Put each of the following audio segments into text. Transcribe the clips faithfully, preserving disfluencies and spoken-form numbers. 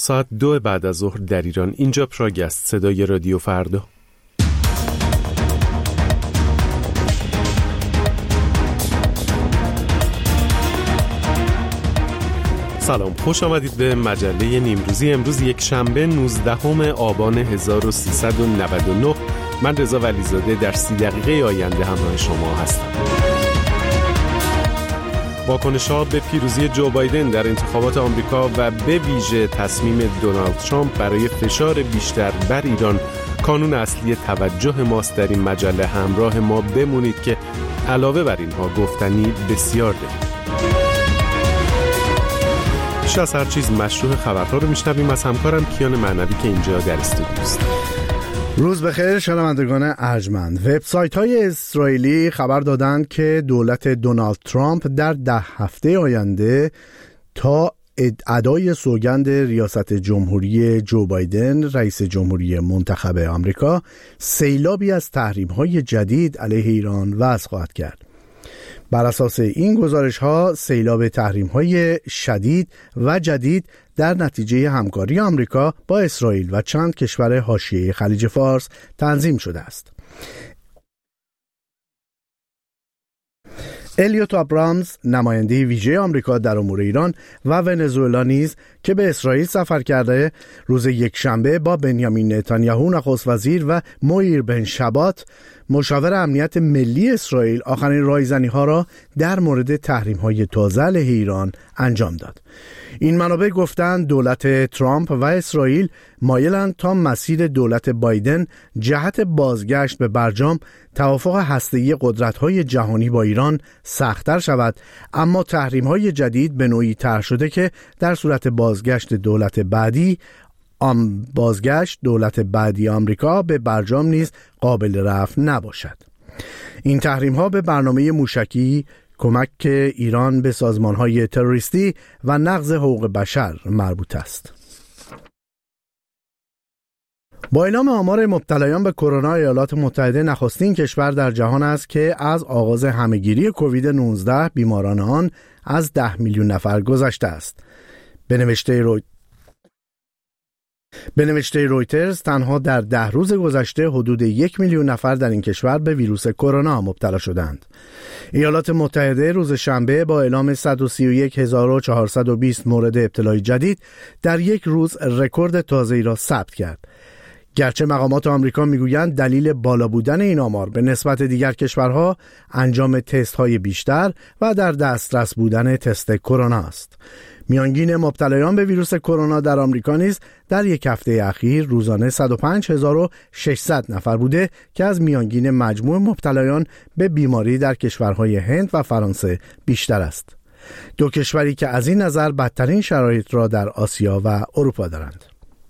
ساعت دو بعد از ظهر در ایران. اینجا پراگ است، صدای رادیو فردا. سلام، خوش آمدید به مجله نیمروزی. امروز یک شنبه نوزدهم آبان هزار و سیصد و نود و نه. من رضا ولیزاده در سی دقیقه آینده همراه شما هستم. واکنش‌ها به پیروزی جو بایدن در انتخابات آمریکا و به ویژه تصمیم دونالد ترامپ برای فشار بیشتر بر ایران کانون اصلی توجه ماست. در این مجله همراه ما بمونید که علاوه بر اینها گفتنی بسیار داریم. بیش از هر چیز مشروع خبرها رو میشنویم از همکارم کیان معنوی که اینجا در استودیوست. روز بخیر شنوندگان ارجمند. وبسایت‌های اسرائیلی خبر دادند که دولت دونالد ترامپ در ده هفته آینده تا ادای سوگند ریاست جمهوری جو بایدن رئیس جمهوری منتخب آمریکا سیلابی از تحریم‌های جدید علیه ایران وضع خواهد کرد. بر اساس این گزارش‌ها سیلاب تحریم‌های شدید و جدید در نتیجه همکاری آمریکا با اسرائیل و چند کشور حاشیه خلیج فارس تنظیم شده است. الیوت آبرامز، نماینده ویژه آمریکا در امور ایران و ونزوئلا نیز که به اسرائیل سفر کرده، روز یکشنبه با بنیامین نتانیاهو نخست وزیر و مویر بن شبات مشاور امنیت ملی اسرائیل آخرین رایزنی‌ها را در مورد تحریم‌های تازه علیه ایران انجام داد. این منابع گفتند دولت ترامپ و اسرائیل مایلند تا مسیر دولت بایدن جهت بازگشت به برجام توافق هسته‌ای قدرت‌های جهانی با ایران سخت‌تر شود، اما تحریم‌های جدید به نوعی طرح شده که در صورت بازگشت دولت بعدی ام بازگشت دولت بعدی آمریکا به برجام نیز قابل رفع نباشد. این تحریم‌ها به برنامه موشکی، کمک ایران به سازمان‌های تروریستی و نقض حقوق بشر مربوط است. با اعلام آمار مبتلایان به کرونا، ایالات متحده نخستین کشور در جهان است که از آغاز همهگیری کووید نوزده بیماران آن از ده میلیون نفر گذشته است. به نوشته روی به نوشته رویترز تنها در ده روز گذشته حدود یک میلیون نفر در این کشور به ویروس کرونا مبتلا شدند. ایالات متحده روز شنبه با اعلام صد و سی و یک هزار و چهارصد و بیست مورد ابتلای جدید در یک روز رکورد تازه‌ای را ثبت کرد. گرچه مقامات آمریکا میگویند دلیل بالا بودن این آمار به نسبت دیگر کشورها انجام تست‌های بیشتر و در دسترس بودن تست کرونا است. میانگین مبتلایان به ویروس کرونا در آمریکا نیز در یک هفته اخیر روزانه صد و پنج هزار و ششصد نفر بوده که از میانگین مجموع مبتلایان به بیماری در کشورهای هند و فرانسه بیشتر است. دو کشوری که از این نظر بدترین شرایط را در آسیا و اروپا دارند.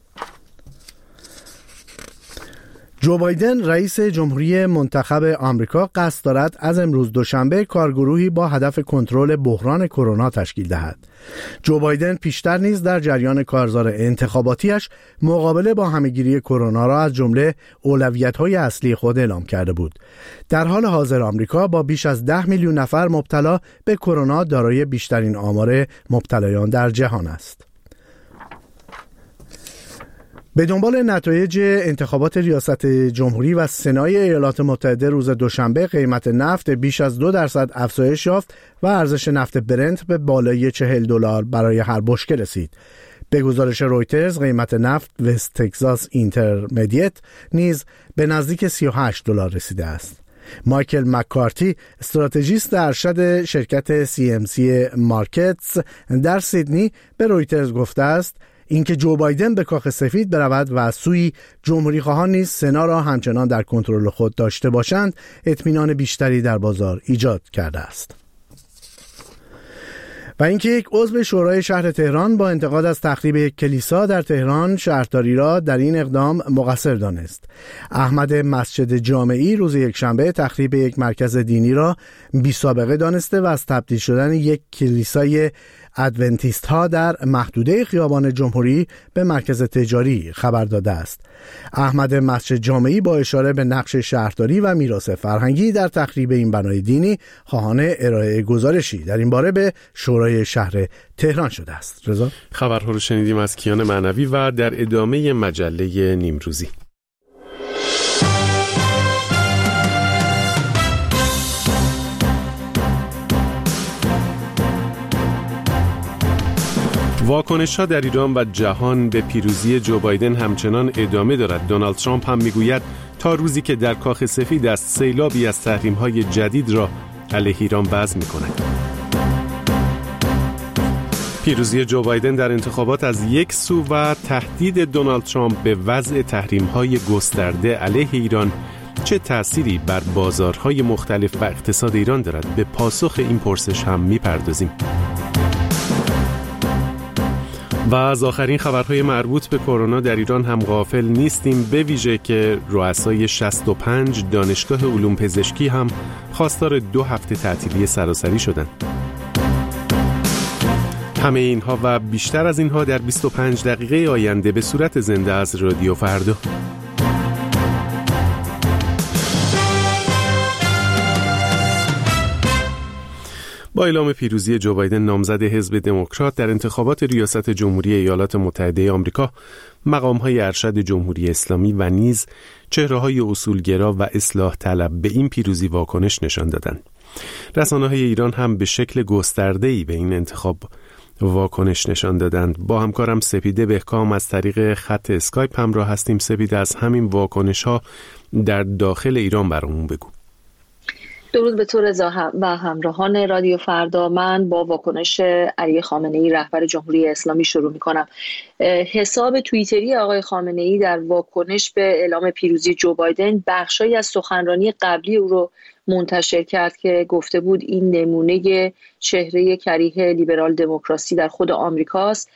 جو بایدن رئیس جمهوری منتخب آمریکا قصد دارد از امروز دوشنبه کارگروهی با هدف کنترل بحران کرونا تشکیل دهد. جو بایدن پیشتر نیز در جریان کارزار انتخاباتیش مقابله با همهگیری کرونا را از جمله اولویت‌های اصلی خود اعلام کرده بود. در حال حاضر آمریکا با بیش از ده میلیون نفر مبتلا به کرونا دارای بیشترین آمار مبتلایان در جهان است. به دنبال نتایج انتخابات ریاست جمهوری و سنای ایالات متحده روز دوشنبه قیمت نفت بیش از دو درصد افزایش یافت و ارزش نفت برنت به بالای چهل دلار برای هر بشکه رسید. به گزارش رویترز قیمت نفت وست تگزاس اینترمدیت نیز به نزدیک سی و هشت دلار رسیده است. مایکل مککارتی، استراتژیست ارشد شرکت سی ام سی مارکتس در سیدنی، به رویترز گفته است اینکه جو بایدن به کاخ سفید برود و از سوی جمهوری خواهان نیز سنا را همچنان در کنترل خود داشته باشند اطمینان بیشتری در بازار ایجاد کرده است. و اینکه یک عضو شورای شهر تهران با انتقاد از تخریب یک کلیسا در تهران شهرداری را در این اقدام مقصر دانست. احمد مسجد جامعی روز یکشنبه تخریب یک مرکز دینی را بی سابقه دانسته و از تبدیل شدن یک کلیسای ادونتیست ها در محدوده خیابان جمهوری به مرکز تجاری خبر داده است. احمد مسجد جامعی با اشاره به نقش شهرداری و میراث فرهنگی در تخریب این بنای دینی خواهان ارائه گزارشی در این باره به شورای شهر تهران شده است. رضا خبرها رو شنیدیم از کیان معنوی و در ادامه مجله نیمروزی. واکنش‌ها در ایران و جهان به پیروزی جو بایدن همچنان ادامه دارد. دونالد ترامپ هم میگوید تا روزی که در کاخ سفید است سیلابی از تحریم‌های جدید را علیه ایران وضع می‌کند. پیروزی جو بایدن در انتخابات از یک سو و تهدید دونالد ترامپ به وضع تحریم‌های گسترده علیه ایران چه تأثیری بر بازارهای مختلف و اقتصاد ایران دارد؟ به پاسخ این پرسش هم می‌پردازیم. و از آخرین خبرهای مربوط به کرونا در ایران هم غافل نیستیم، به ویژه که رؤسای شصت و پنج دانشگاه علوم پزشکی هم خواستار دو هفته تعطیلی سراسری شدند. همه اینها و بیشتر از اینها در بیست و پنج دقیقه آینده به صورت زنده از رادیو فردا. با اعلام پیروزی جو بایدن نامزد حزب دموکرات در انتخابات ریاست جمهوری ایالات متحده آمریکا، مقام‌های ارشد جمهوری اسلامی و نیز چهره‌های اصولگرا و اصلاح طلب به این پیروزی واکنش نشان دادند. رسانه‌های ایران هم به شکل گسترده‌ای به این انتخاب واکنش نشان دادند. با همکارم سپیده بهکام از طریق خط اسکایپ همراه هستیم. سپیده، از همین واکنش‌ها در داخل ایران برامون بگو. درود به تو رضا و همراهان رادیو فردا. من با واکنش علی خامنه‌ای رهبر جمهوری اسلامی شروع می‌کنم. حساب توییتری آقای خامنه‌ای در واکنش به اعلام پیروزی جو بایدن بخشی از سخنرانی قبلی او رو منتشر کرد که گفته بود این نمونه چهره کریه لیبرال دموکراسی در خود آمریکاست.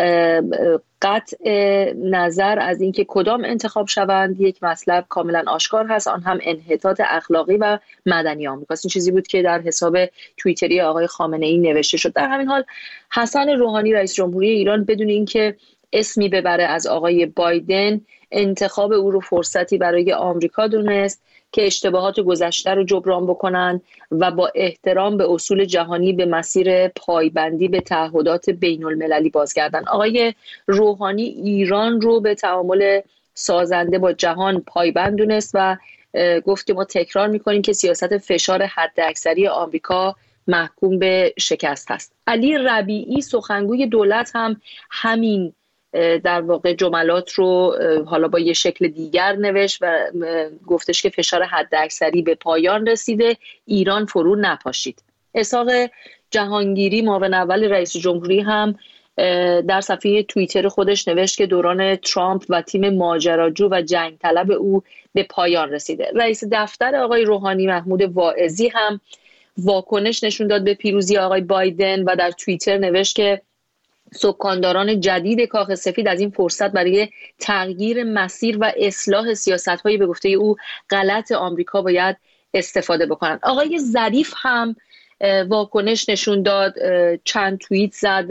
قطع نظر از اینکه کدام انتخاب شوند یک مطلب کاملا آشکار هست، آن هم انحطاط اخلاقی و مدنی آمریکاست. این چیزی بود که در حساب توییتری آقای خامنه‌ای نوشته شد. در همین حال حسن روحانی رئیس جمهوری ایران بدون اینکه اسمی ببره از آقای بایدن انتخاب او رو فرصتی برای آمریکا دونست که اشتباهات گذشته رو جبران بکنن و با احترام به اصول جهانی به مسیر پایبندی به تعهدات بین المللی بازگردن. آقای روحانی ایران رو به تعامل سازنده با جهان پایبند دونست و گفت که ما تکرار میکنیم که سیاست فشار حداکثری آمریکا محکوم به شکست است. علی ربیعی سخنگوی دولت هم همین در واقع جملات رو حالا با یه شکل دیگر نوشت و گفتش که فشار حداکثری به پایان رسیده، ایران فرو نپاشید. اسحاق جهانگیری معاون اول رئیس جمهوری هم در صفحه توییتر خودش نوشت که دوران ترامپ و تیم ماجراجو و جنگ طلب او به پایان رسیده. رئیس دفتر آقای روحانی محمود واعظی هم واکنش نشون داد به پیروزی آقای بایدن و در توییتر نوشت که سکانداران جدید کاخ سفید از این فرصت برای تغییر مسیر و اصلاح سیاست‌های به گفته او غلط آمریکا باید استفاده بکنند. آقای ظریف هم واکنش نشون داد، چند توییت زد،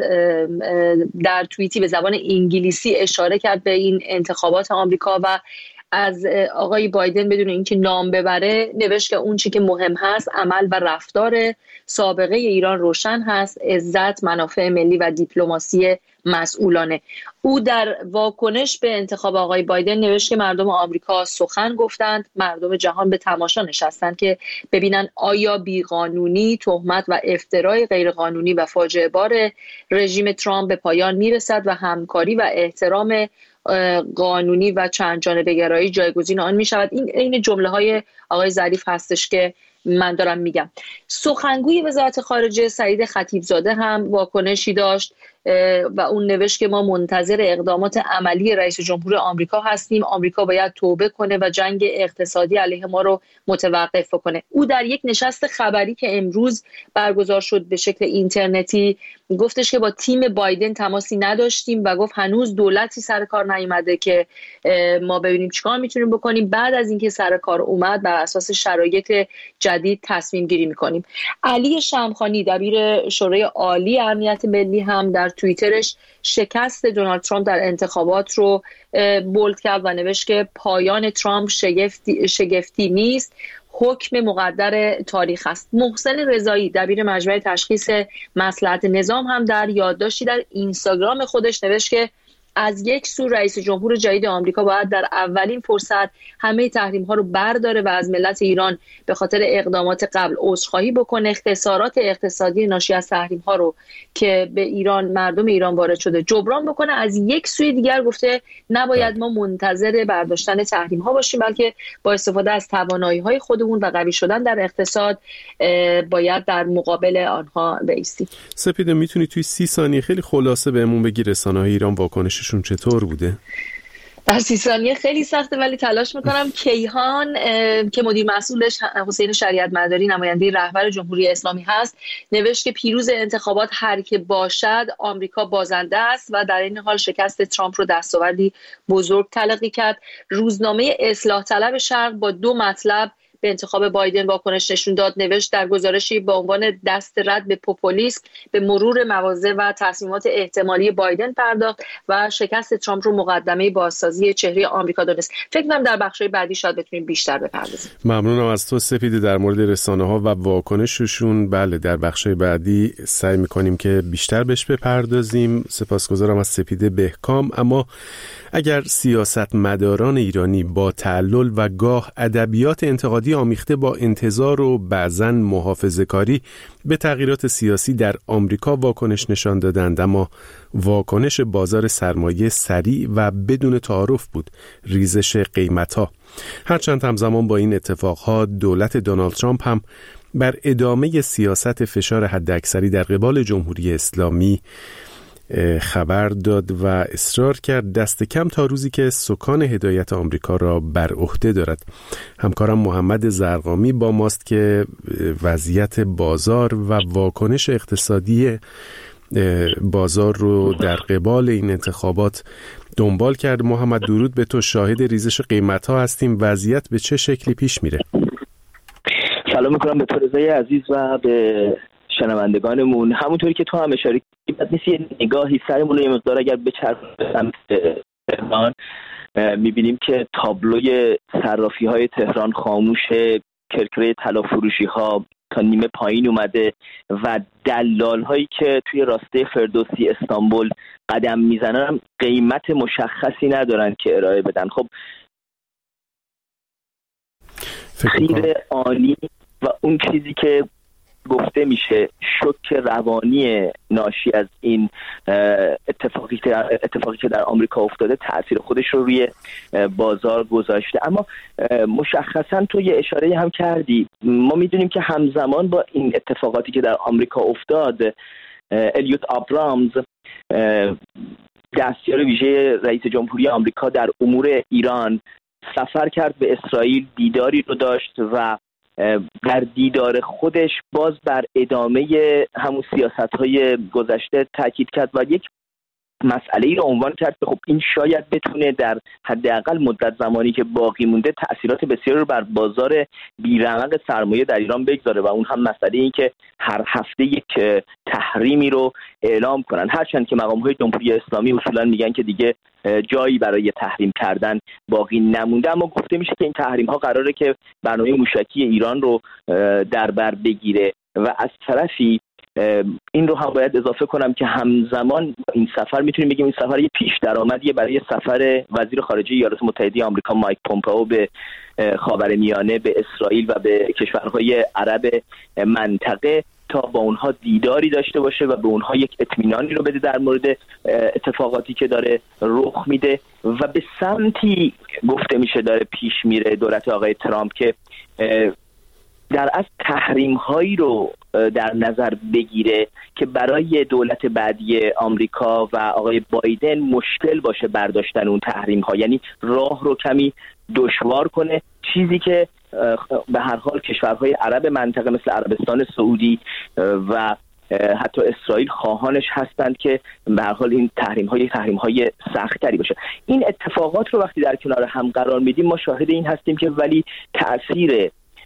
در توییتی به زبان انگلیسی اشاره کرد به این انتخابات آمریکا و از آقای بایدن بدون اینکه نام ببره نوشت که اون چی که مهم هست عمل و رفتار سابقه ایران روشن هست، عزت، منافع ملی و دیپلماسی مسئولانه. او در واکنش به انتخاب آقای بایدن نوشت که مردم آمریکا سخن گفتند، مردم جهان به تماشا نشستند که ببینن آیا بیقانونی، تهمت و افترای غیرقانونی و فاجعه بار رژیم ترامپ به پایان میرسد و همکاری و احترام قانونی و چند جانبه گرایی جایگزین آن می شود. این این جمله های آقای ظریف هستش که من دارم میگم. سخنگوی وزارت خارجه سعید خطیبزاده هم واکنشی داشت و اون نوشت که ما منتظر اقدامات عملی رئیس جمهور آمریکا هستیم. آمریکا باید توبه کنه و جنگ اقتصادی علیه ما رو متوقف کنه. او در یک نشست خبری که امروز برگزار شد به شکل اینترنتی گفتش که با تیم بایدن تماسی نداشتیم و گفت هنوز دولتی سر کار نیامده که ما ببینیم چیکار میتونیم بکنیم. بعد از اینکه سر کار اومد بر اساس شرایط جدید جدید تصمیم گیری میکنیم. علی شمخانی دبیر شورای عالی امنیت ملی هم در توییترش شکست دونالد ترامپ در انتخابات رو بولد کرد و نوشت که پایان ترامپ شگفتی, شگفتی نیست، حکم مقدر تاریخ است. محسن رضایی دبیر مجمع تشخیص مصلحت نظام هم در یادداشتی در اینستاگرام خودش نوشت که از یک سو رئیس جمهور جدید آمریکا باید در اولین فرصت همه تحریم ها رو برداره و از ملت ایران به خاطر اقدامات قبل عذرخواهی بکنه، خسارات اقتصادی ناشی از تحریم ها رو که به ایران مردم ایران وارد شده جبران بکنه. از یک سوی دیگر گفته نباید ما منتظر برداشتن تحریم ها باشیم، بلکه با استفاده از توانایی های خودمون و قوی شدن در اقتصاد باید در مقابل آنها بایستیم. سپیده، میتونی توی سی ثانیه خیلی خلاصه بهمون بگی رسانه‌های ایران واکنش شون چطور بوده؟ در سی ثانیه خیلی سخته ولی تلاش میکنم. کیهان که مدیر مسئولش حسین شریعت مداری نماینده رهبر جمهوری اسلامی هست نوشت که پیروز انتخابات هر که باشد آمریکا بازنده است و در این حال شکست ترامپ رو دستاوردی بزرگ تلقی کرد. روزنامه اصلاح طلب شرق با دو مطلب به انتخاب بایدن واکنش نشون داد. نوشت در گزارشی با عنوان دست رد به پوپولیسم به مرور مواضع و تصمیمات احتمالی بایدن پرداخت و شکست ترامپ رو مقدمه بازسازی چهره آمریکا دونست. فکر کنم در بخش‌های بعدی شاید بتونیم بیشتر بپردازیم. ممنونم از تو سپیده در مورد رسانه‌ها و واکنششون. بله، در بخش‌های بعدی سعی می‌کنیم که بیشتر بهش بپردازیم. سپاسگزارم از سپیده بهکام. اما اگر سیاستمداران ایرانی با تعلل و گاه ادبیات انتقادی آمیخته با انتظار و بعضاً محافظه‌کاری به تغییرات سیاسی در آمریکا واکنش نشان دادند، اما واکنش بازار سرمایه سریع و بدون تعارف بود، ریزش قیمت‌ها. هرچند همزمان با این اتفاقها دولت دونالد ترامپ هم بر ادامه سیاست فشار حداکثری در قبال جمهوری اسلامی خبر داد و اصرار کرد دست کم تا روزی که سکان هدایت آمریکا را بر عهده دارد. همکارم محمد زرقامی با ماست که وضعیت بازار و واکنش اقتصادی بازار رو در قبال این انتخابات دنبال کرد. محمد، درود به تو. شاهد ریزش قیمت‌ها هستیم. وضعیت به چه شکلی پیش میره؟ سلام میکنم به تو رضای عزیز و به شنوندگانمون. همونطوری که تو هم اشاره کردی، بد نیست یه نگاهی سرمون یه مقدار اگر بچرخیم به سمت تهران، میبینیم که تابلوی صرافی های تهران خاموشه، کرکره طلا فروشی ها تا نیمه پایین اومده و دلال هایی که توی راسته فردوسی استانبول قدم میزنن قیمت مشخصی ندارن که ارائه بدن. خب خیر آنی و اون چیزی که گفته میشه شوک روانی ناشی از این اتفاقی اتفاقی که در آمریکا افتاده تأثیر خودش رو روی بازار گذاشته. اما مشخصا تو یه اشاره هم کردی، ما میدونیم که همزمان با این اتفاقاتی که در آمریکا افتاد، الیوت آبرامز دستیار ویژه رئیس جمهوری آمریکا در امور ایران سفر کرد به اسرائیل، دیداری رو داشت و در دیدار خودش باز بر ادامه همون سیاست‌های گذشته تاکید کرد و یک مسئله‌ای رو عنوان کرد که خب این شاید بتونه در حداقل مدت زمانی که باقی مونده تأثیرات بسیاری رو بر بازار بیرمق سرمایه در ایران بگذاره و اون هم مسئله این که هر هفته یک تحریمی رو اعلام کنن، هرچند که مقام‌های جمهوری اسلامی اصولاً میگن که دیگه جایی برای تحریم کردن باقی نمونده، اما گفته میشه که این تحریم ها قراره که برنامه موشکی ایران رو در بر بگیره. و از طرفی این رو هم باید اضافه کنم که همزمان این سفر میتونیم بگیم این سفر یه پیش درآمدیه برای سفر وزیر خارجه ایالات متحده آمریکا مایک پومپئو به خاورمیانه، به اسرائیل و به کشورهای عرب منطقه تا با اونها دیداری داشته باشه و به اونها یک اطمینانی رو بده در مورد اتفاقاتی که داره رخ میده و به سمتی گفته میشه داره پیش میره دولت آقای ترامپ که در اصل تحریم هایی رو در نظر بگیره که برای دولت بعدی آمریکا و آقای بایدن مشکل باشه برداشتن اون تحریم ها، یعنی راه رو کمی دشوار کنه، چیزی که به هر حال کشورهای عرب منطقه مثل عربستان سعودی و حتی اسرائیل خواهانش هستند که به هر حال این تحریم های تحریم های سخت‌تری باشه. این اتفاقات رو وقتی در کنار هم قرار میدیم ما شاهد این هستیم که ولی تأثیر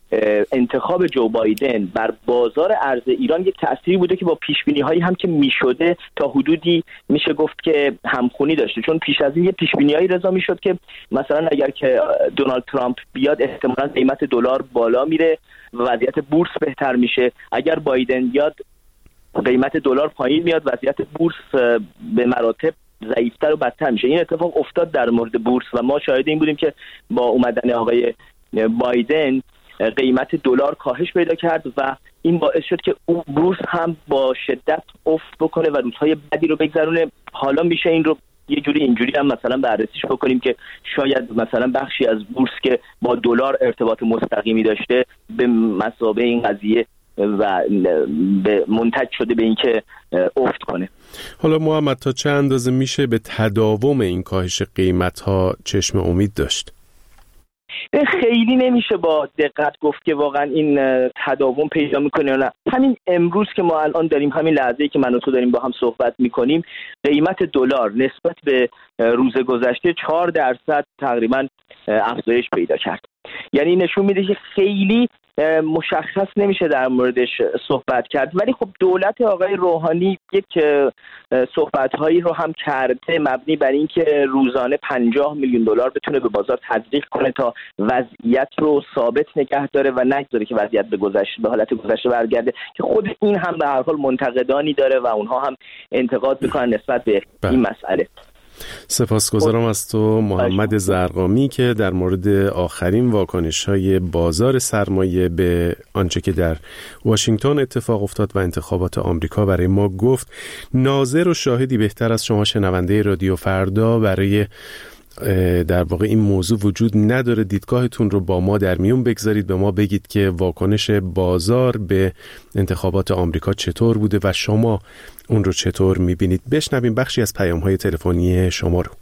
انتخاب جو بایدن بر بازار ارز ایران یک تأثیری بوده که با پیشبینی هایی هم که میشده تا حدودی میشه گفت که همخونی داشته، چون پیش از این یه پیشبینی هایی رضا میشد که مثلا اگر که دونالد ترامپ بیاد احتمالاً قیمت دلار بالا میره و وضعیت بورس بهتر میشه، اگر بایدن بیاد قیمت دلار پایین میاد وضعیت بورس به مراتب ضعیفتر و بدتر میشه. این اتفاق افتاد در مورد بورس و ما شاهد این بودیم که با اومدن آقای بایدن قیمت دلار کاهش پیدا کرد و این باعث شد که اون بورس هم با شدت افت بکنه و روزهای بدی رو بگذرونه. حالا میشه این رو یه جوری اینجوری هم مثلا بررسیش بکنیم که شاید مثلا بخشی از بورس که با دلار ارتباط مستقیمی داشته به مثابه این قضیه و به منتج شده به اینکه افت کنه. حالا محمد تا چه اندازه میشه به تداوم این کاهش قیمت‌ها چشم امید داشت؟ خیلی نمیشه با دقت گفت که واقعا این تداوم پیدا میکنه یا نه. همین امروز که ما الان داریم، همین لحظه‌ای که من و تو داریم با هم صحبت میکنیم، قیمت دلار نسبت به روز گذشته چهار درصد تقریبا افزایش پیدا کرد. یعنی نشون میده که خیلی مشخص نمیشه در موردش صحبت کرد، ولی خب دولت آقای روحانی یک صحبت‌هایی رو هم کرده مبنی بر اینکه روزانه پنجاه میلیون دلار بتونه به بازار تزریق کنه تا وضعیت رو ثابت نگه داره و نگذاره که وضعیت به گذشته به حالت گذشته برگرده، که خود این هم به هر حال منتقدانی داره و اونها هم انتقاد میکنن نسبت به این مسئله. سپاسگزارم از تو محمد زرقامی که در مورد آخرین واکنش‌های بازار سرمایه به آنچه که در واشنگتن اتفاق افتاد و انتخابات آمریکا برای ما گفت. ناظر و شاهدی بهتر از شما شنونده رادیو فردا برای در واقع این موضوع وجود نداره. دیدگاهتون رو با ما در میون بگذارید، به ما بگید که واکنش بازار به انتخابات آمریکا چطور بوده و شما اون رو چطور میبینید. بشنویم بخشی از پیام‌های تلفنی شما رو.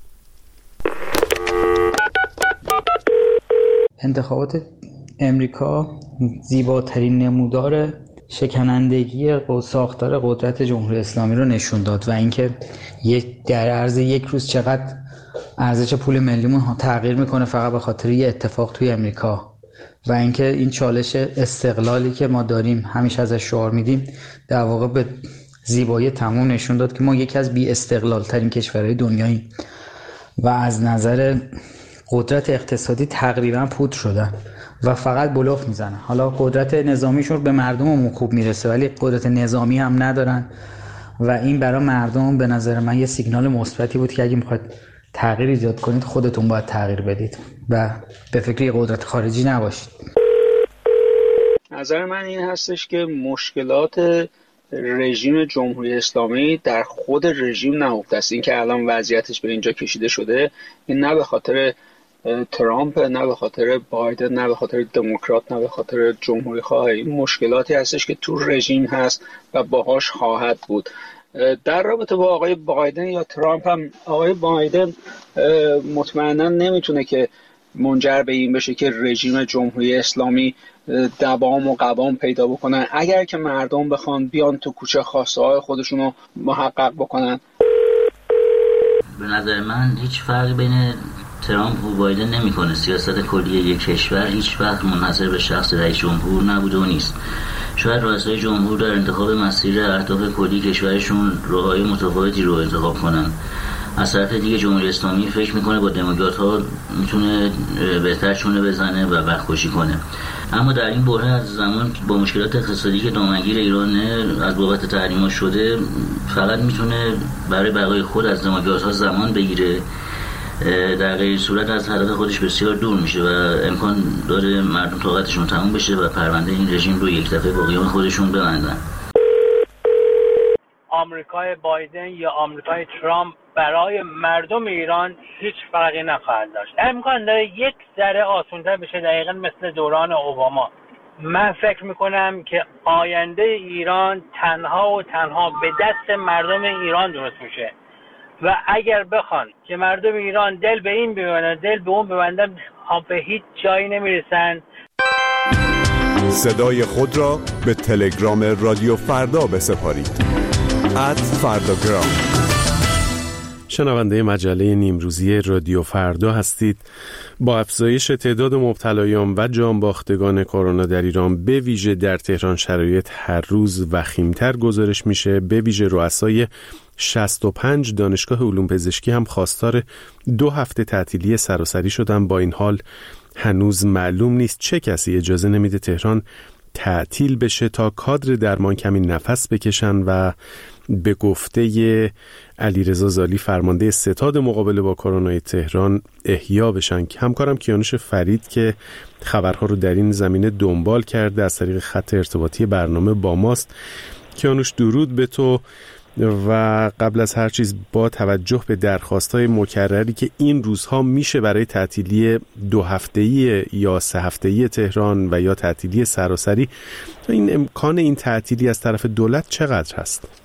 انتخابات امریکا زیباترین نمودار شکنندگی ساختار قدرت جمهوری اسلامی رو نشون داد و اینکه یک در عرض یک روز چقدر ارزش پول ملیمون تغییر میکنه فقط به خاطر یه اتفاق توی امریکا، و اینکه این چالش استقلالی که ما داریم همیشه ازش شعار میدیم در واقع به زیبایی تمام نشون داد که ما یکی از بی استقلال ترین کشورهای دنیاییم و از نظر قدرت اقتصادی تقریبا پودر شدن و فقط بلوف میزنن. حالا قدرت نظامیشون به مردممون خوب میرسه ولی قدرت نظامی هم ندارن و این برای مردم به نظر من یه سیگنال مثبتی بود که اگه میخواید تغییر ایجاد کنید خودتون باید تغییر بدید و به فکر قدرت خارجی نباشید. نظر من این هستش که مشکلات رژیم جمهوری اسلامی در خود رژیم نهفته است. این که الان وضعیتش به اینجا کشیده شده این نه به خاطر ترامپ، نه به خاطر بایدن، نه به خاطر دموکرات، نه به خاطر جمهوری خواه. این مشکلاتی هستش که تو رژیم هست و باهاش خواهد بود. در رابطه با آقای بایدن یا ترامپ هم، آقای بایدن مطمئنا نمیتونه که منجر به این بشه که رژیم جمهوری اسلامی دبام و قوام پیدا بکنن. اگر که مردم بخوان بیان تو کوچه خواسته های خودشون رو محقق بکنن. به نظر من هیچ فرقی بین ترامپ و بایدن نمیکنه. سیاست کلی یک کشور هیچ وقت منحصر به شخص رئیس جمهور نبوده و نیست. شاید رؤسای جمهور در انتخاب مسیر اهداف کلی کشورشون راههای متفاوتی رو انتخاب کنن. از طرف دیگه جمهوری اسلامی فکر میکنه با دموکرات ها میتونه بهتر چونه بزنه و وقت کشی کنه. اما در این بحران از زمان با مشکلات اقتصادی که دامنگیر ایران از بابت تحریم‌ها شده فقط میتونه برای بقای خود از دموکرات ها زمان بگیره، در غیر صورت از هدف خودش بسیار دور میشه و امکان داره مردم طاقتشون تموم بشه و پرونده این رژیم رو یک دفعه با قیام خودشون ببندن. آمریکای بایدن یا آمریکای ترامپ برای مردم ایران هیچ فرقی نخواهد داشت. امکان داره یک ذره آسان‌تر بشه، دقیقاً مثل دوران اوباما. من فکر میکنم که آینده ایران تنها و تنها به دست مردم ایران درست میشه و اگر بخوان که مردم ایران دل به این ببندن دل به اون ببندن به هیچ جایی نمیرسن. صدای خود را به تلگرام رادیو فردا بسپارید. ات فرداگرام. شنونده مجله نیمروزی رادیو فردا هستید. با افزایش تعداد مبتلایان و جانباختگان کرونا در ایران به ویژه در تهران شرایط هر روز وخیم‌تر گزارش میشه. به ویژه رؤسای شصت و پنج دانشگاه علوم پزشکی هم خواستار دو هفته تعطیلی سراسری شدن. با این حال هنوز معلوم نیست چه کسی اجازه نمیده تهران تعطیل بشه تا کادر درمان کمی نفس بکشن و به گفته علیرضا زالی فرمانده ستاد مقابله با کرونا تهران احیا بشن. همکارم کیانوش فرید که خبرها رو در این زمینه دنبال کرده از طریق خط ارتباطی برنامه با ماست. کیانوش درود به تو. و قبل از هر چیز با توجه به درخواست‌های مکرری که این روزها میشه برای تعطیلی دو هفته‌ای یا سه هفته‌ای تهران و یا تعطیلی سراسری، این امکان این تعطیلی از طرف دولت چقدر هست؟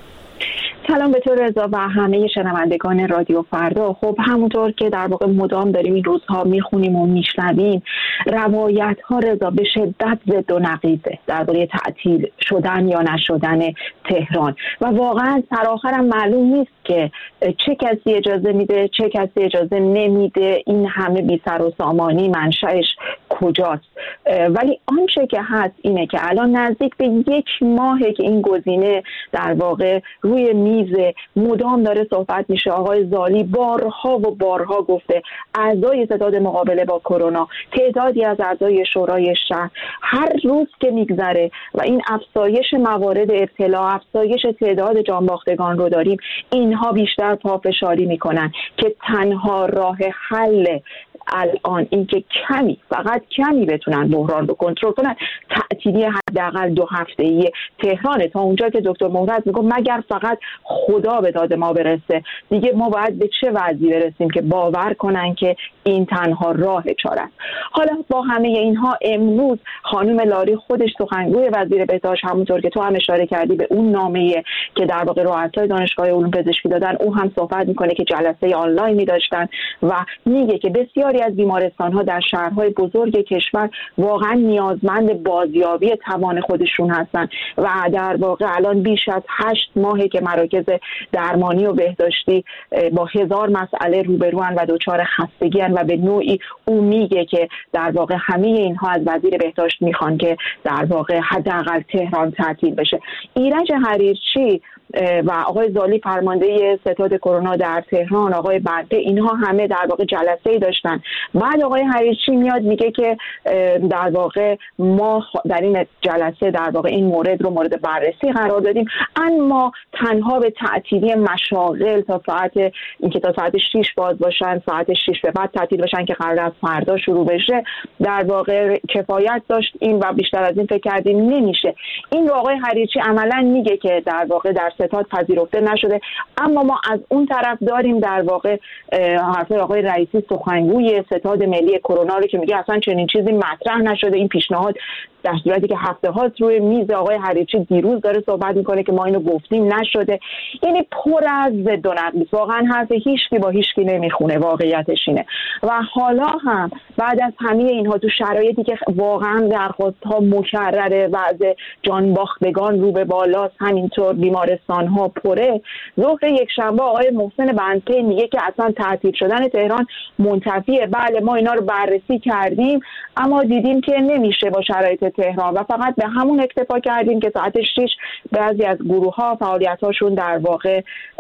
سلام به تو رضا و همه شنوندگان رادیو فردا. خب همونطور که در واقع مدام داریم این روزها میخونیم و میشنویم، روایت ها رضا به شدت ضد و نقیضه درباره تعطیل شدن یا نشدن تهران و واقعا سرآخرم معلوم نیست که چه کسی اجازه میده چه کسی اجازه نمیده. این همه بی سر و سامانی منشأش کجاست؟ ولی آنچه که هست اینه که الان نزدیک به یک ماهه که این گزینه در واقع روی میز مدام داره صحبت میشه. آقای زالی بارها و بارها گفته اعضای ستاد مقابله با کرونا، تعدادی از اعضای شورای شهر، هر روز که میگذره و این افزایش موارد ابتلا، افزایش تعداد جانباختگان رو داریم، اینها بیشتر پافشاری میکنن که تنها راه حل الان این که کمی فقط کمی بتونن بحران رو کنترل کنن تعطیلی حداقل دو هفته‌ای تهران، تا اونجا که دکتر مهرز میگه مگر فقط خدا به داد ما برسه دیگه ما باید به چه وضعی برسیم که باور کنن که این تنها راه چاره است. حالا با همه اینها امروز خانم لاری خودش سخنگوی وزیر بهداشت، همونطور که تو هم اشاره کردی به اون نامه‌ای که در واقع رؤسای دانشگاه علوم پزشکی دادن، او هم صحبت میکنه که جلسه آنلاینی داشتن و میگه که بسیاری از بیمارستان‌ها در شهرهای بزرگ کشور واقعا نیازمند بازیابی توان خودشون هستن و در واقع الان بیش از هشت ماهه که مراکز درمانی و بهداشتی با هزار مسئله روبروان و دچار خستگی هستن و به نوعی او میگه که در واقع همه اینها از وزیر بهداشت میخوان که در واقع حداقل تهران تعطیل بشه. ایرج حریرچی و آقای زالی فرمانده ستاد کرونا در تهران، آقای بنده، اینها همه در واقع جلسه‌ای داشتن. بعد آقای حریرچی میاد میگه که در واقع ما در این جلسه در واقع این مورد رو مورد بررسی قرار دادیم، اما تنها به تعطیلی مشاغل تا ساعت اینکه تا ساعت شش باز باشن، ساعت شش به بعد تعطیل باشن که قرار از فردا شروع بشه در واقع کفایت داشت. این و بیشتر از این فکر کردیم نمیشه. این رو آقای حریرچی عملاً میگه که در واقع در ستاد پذیرفته نشده، اما ما از اون طرف داریم در واقع حرف آقای رئیسی سخنگوی ستاد ملی کرونا رو که میگه اصلا چنین چیزی مطرح نشده. این پیشنهاد در صورتی که هفته ها روی میز آقای حریرچی دیروز داره صحبت میکنه که ما اینو گفتیم نشده. یعنی پر از ضد و نقیض، واقعا حرف هیچکی با هیچکی نمیخونه، واقعیتش اینه. و حالا هم بعد از همه اینها تو شرایطی که واقعا درخواست ها مکرره، وضع جانباختگان رو به بالاست، همینطور بیمارستان ها پره، ظهر یک شنبه آقای محسن بنده میگه که اصلا تعطیل شدن تهران منتفیه. بله ما اینا رو بررسی کردیم اما دیدیم که نمیشه با شرایط تهران و فقط به همون اکتفا کردیم که ساعت شش بعضی از گروه ها فعالیت هاشون در واقع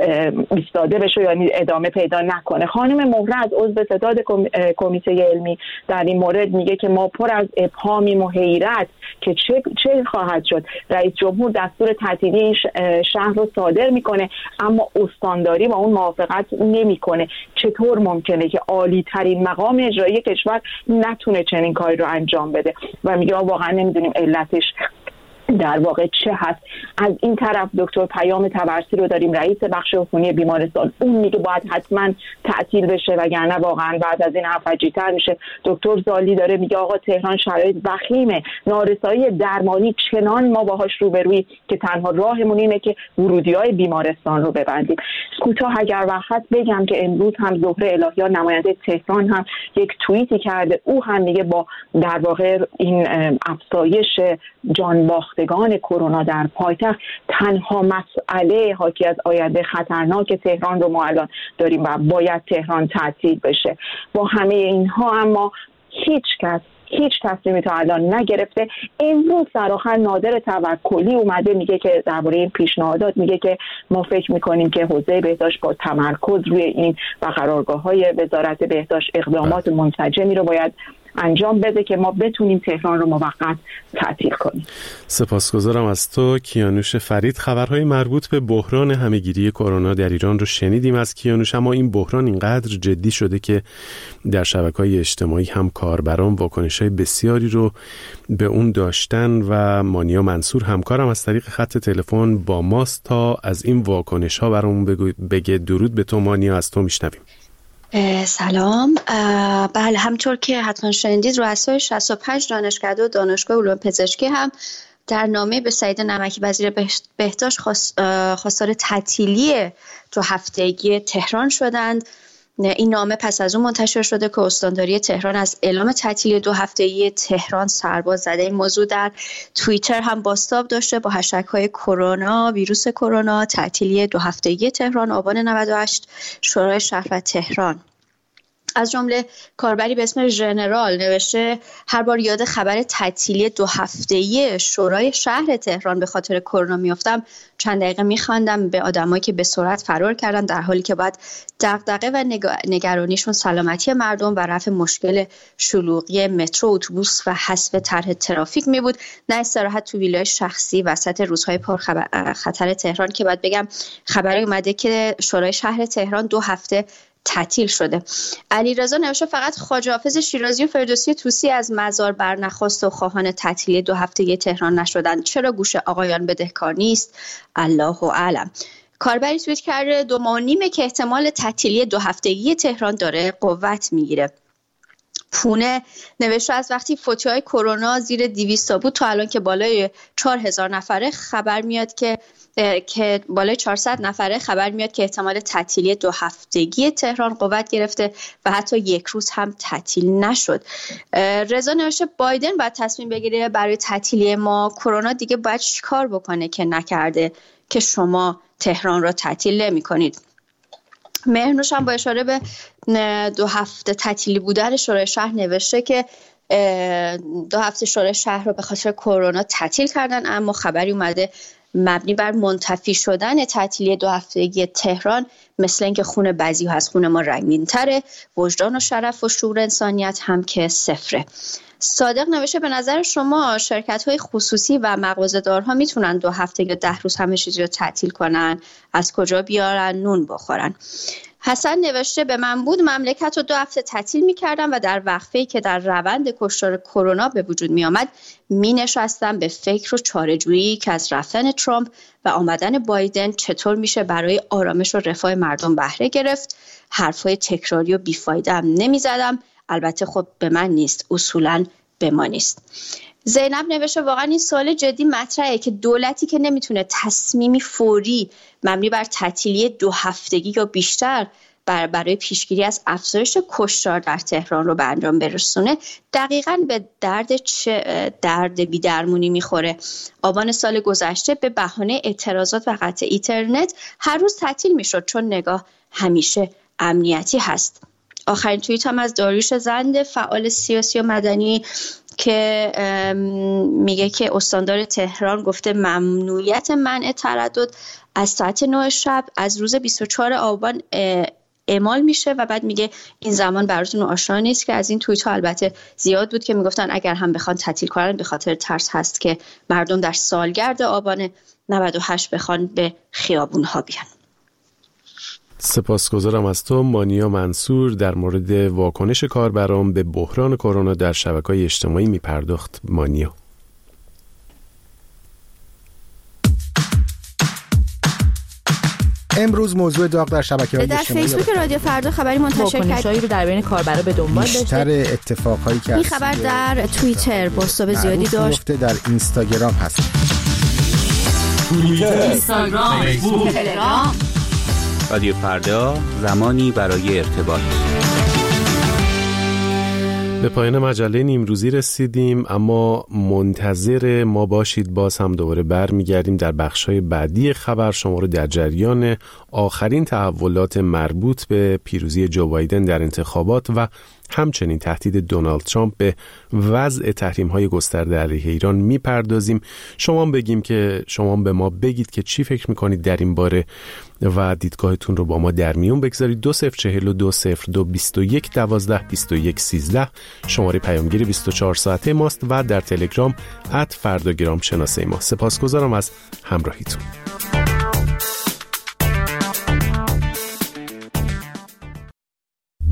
ایستاده بشه، یعنی ادامه پیدا نکنه. خانم مهرز عضو ستاد کمیته علمی در این مورد میگه که ما پر از ابهامیم و حیرت که چه چه خواهد شد. رئیس جمهور دستور تعطیلی شهر رو صادر میکنه اما استانداری با اون موافقت نمیکنه. چطور ممکنه که عالی ترین مقام اجرایی کشور نتونه چنین کاری رو انجام بده؟ و میگه واقعا نمیدونیم علتش در واقع چه هست. از این طرف دکتر پیام طبرسی رو داریم، رئیس بخش عفونی بیمارستان، اون میگه باید حتما تعطیل بشه وگرنه واقعا بعد از این حرفجی‌تر میشه. دکتر زالی داره میگه آقا تهران شرایط وخیمه، نارسایی درمانی چنان ما باهاش روبروییم که تنها راهمون اینه که ورودی‌های بیمارستان رو ببندیم. کوتاه اگر وقت بگم که امروز هم زهره الهیار نماینده تهران هم یک توییتی کرده، او هم میگه با در واقع این افزایش جانباخت شناختگان کرونا در پایتخت تنها مسئله حاکی از آینده خطرناک تهران رو ما الان داریم و باید تهران تعطیل بشه. با همه اینها اما هیچ کس هیچ تصمیمی تا الان نگرفته. امروز در آخر نادر توکلی اومده میگه که درباره این پیشنهادات میگه که ما فکر میکنیم که حوزه بهداشت با تمرکز روی این و قرارگاه‌های وزارت بهداشت اقدامات منسجمی رو باید انجام بده که ما بتونیم تهران رو موقت تعطیل کنیم. سپاسگزارم از تو کیانوش فرید. خبرهای مربوط به بحران همهگیری کرونا در ایران رو شنیدیم از کیانوش، اما این بحران اینقدر جدی شده که در شبکه‌های اجتماعی هم کاربران واکنش‌های بسیاری رو به اون داشتن و مانیا منصور همکارم از طریق خط تلفن با ماست تا از این واکنش‌ها برامون بگه. درود به تو مانیا، از تو میشنویم. سلام. بله، همطور که حتما شنیدید رؤسای شصت و پنج دانشکده و دانشگاه علوم پزشکی هم در نامه به سعید نمکی وزیر بهداشت خواستار تعطیلی دو هفتگی تهران شدند. این نامه پس از اون منتشر شده که استانداری تهران از اعلام تعطیلی دو هفتگی تهران سرباز زده. این موضوع در توییتر هم بازتاب داشته با هشتگ‌های کرونا، ویروس کرونا، تعطیلی دو هفتگی تهران، آبان نود و هشت، شورای شهر و تهران. از جمله کاربری به اسم ژنرال نوشته هر بار یاد خبر تعطیلی دو هفته‌ای شورای شهر تهران به خاطر کرونا میافتم چند دقیقه میخواندم به آدمایی که به سرعت فرار کردن در حالی که باید دغدغه و نگرانیشون سلامتی مردم و رفع مشکل شلوغی مترو، اتوبوس و حذف طرح ترافیک می بود، نه استراحت تو ویلای شخصی وسط روزهای پر خطر تهران. که باید بگم خبری اومده که شورای شهر تهران دو هفته تعطیل شده. علیرضا نوشته فقط خواجه حافظ شیرازی و فردوسی طوسی از مزار برنخواست و خواهان تعطیلی دو هفتگی تهران نشدند. چرا گوش آقایان بدهکار نیست؟ الله اعلم. کاربری توییت کرده دو ماه و نیمه که احتمال تعطیلی دو هفتگی تهران داره قوت میگیره. پونه نوشته از وقتی فوتی‌های کرونا زیر دویست تا بود تا الان که بالای چهار هزار نفره خبر میاد که که بالای چهارصد نفره خبر میاد که احتمال تعطیلی دو هفتگی تهران قوت گرفته و حتی یک روز هم تعطیل نشد. رضا نوشته بایدن باید تصمیم بگیره برای تعطیلی ما. کرونا دیگه باید چیکار بکنه که نکرده که شما تهران را تعطیل نمی‌کنید. مهرنوش هم با اشاره به دو هفته تعطیلی بودن شورای شهر نوشته که دو هفته شورای شهر رو به خاطر کرونا تعطیل کردن، اما خبری اومده مبنی بر منتفی شدن تعطیلی دو هفتگی تهران مثل اینکه خون بعضی‌ها از خون ما رنگین‌تره، وجدان و شرف و شعور انسانیت هم که صفره. صادق نوشته به نظر شما شرکت‌های خصوصی و مغازه‌دارها میتونن دو هفته یا ده روز همه چیزی رو تعطیل کنن؟ از کجا بیارن نون بخورن؟ حسن نوشته به من بود مملکت رو دو هفته تعطیل می‌کردم و در وقفه‌ای که در روند کشتار کرونا به وجود می‌آمد می‌نشستم به فکر و چاره‌جویی که از رفتن ترامپ و آمدن بایدن چطور میشه برای آرامش و رفاه مردم بهره گرفت. حرفای تکراری و بیفایده هم نمی‌زدم. البته خب به من نیست، اصولاً به ما نیست. زینب نوشته واقعا این سوال جدی مطرحه که دولتی که نمیتونه تصمیمی فوری مبنی بر تعطیلی دو هفتگی یا بیشتر بر برای پیشگیری از افزایش کشتار در تهران رو به انجام برسونه دقیقاً به درد چه درد بی‌درمونی میخوره. آبان سال گذشته به بهانه اعتراضات و قطع اینترنت هر روز تعطیل میشد چون نگاه همیشه امنیتی هست. آخرین توییت هم از داریوش زند فعال سیاسی و مدنی که میگه که استاندار تهران گفته ممنوعیت منع تردد از ساعت نه شب از روز بیست و چهارم آبان اعمال میشه و بعد میگه این زمان براتون آشنا نیست که از این توییت ها البته زیاد بود که میگفتن اگر هم بخوان تعطیل کنن به خاطر ترس هست که مردم در سالگرد آبان نود و هشت بخوان به خیابون ها بیان. سپاسگزارم از تو مانیا منصور. در مورد واکنش کاربران به بحران کرونا در شبکه‌های اجتماعی میپرداخت مانیا. امروز موضوع داغ در شبکه‌های اجتماعی در فیسبوک رادیو فردا خبری منتشر کرد واکنش‌هایی رو در بین کاربرا به دنبال داشته. بیشتر اتفاقهایی که این خبر در توییتر بازتاب زیادی داشت. در اینستاگرام هست. توییتر، اینستاگرام، فیسبوک، تلگرام. رادیو فردا، زمانی برای ارتباط. به پایان مجله نیمروزی رسیدیم، اما منتظر ما باشید. باز هم دوباره برمیگردیم در بخش‌های بعدی خبر، شما رو در جریان آخرین تحولات مربوط به پیروزی جو بایدن در انتخابات و همچنین تهدید دونالد ترامپ به وضع تحریم‌های گسترده علیه ایران میپردازیم. شما بگیم که شما به ما بگید که چی فکر میکنید در این باره و دیدگاهتون رو با ما در میون بگذارید. دو صفر چهل و دو صفر دو بیست و یک دوازده بیست و یک سیزده شماره پیامگیر بیست و چهار ساعته ماست و در تلگرام ات فرداگرام شناسه ما. سپاسگزارم از همراهیتون.